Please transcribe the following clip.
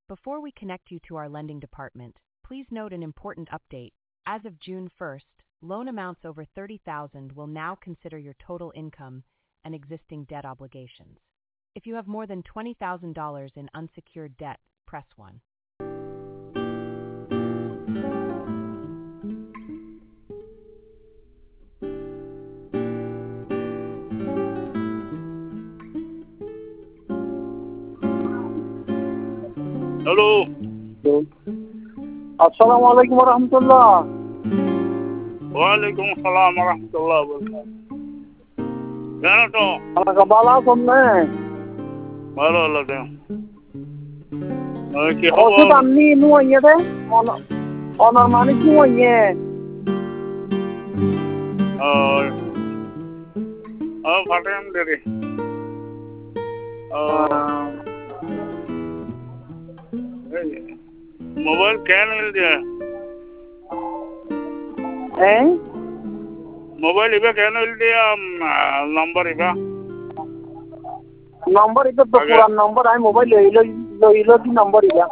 Before we connect you to our lending department, please note an important update. As of June 1st, loan amounts over $30,000 will now consider your total income and existing debt obligations. If you have more than $20,000 in unsecured debt, press 1. Hello. আসসালামু আলাইকুম রহমতুল্লাহ। ওয়ালাইকুম আসসালাম রহমতুল্লাহ বরকাত। কেন তো আমাকে ভালো আছেন না? ভালো লাগে কি ওষুধ খবর? আননি নুয়ে দে অনার মানে কি নুয়ে ফাটেন দেরি मोबाइल क्या मिल दिया मोबाइल इबा क्या मिल दिया नंबर इबा नंबर इधर तो पुराना नंबर है मोबाइल ले लो की नंबर इधर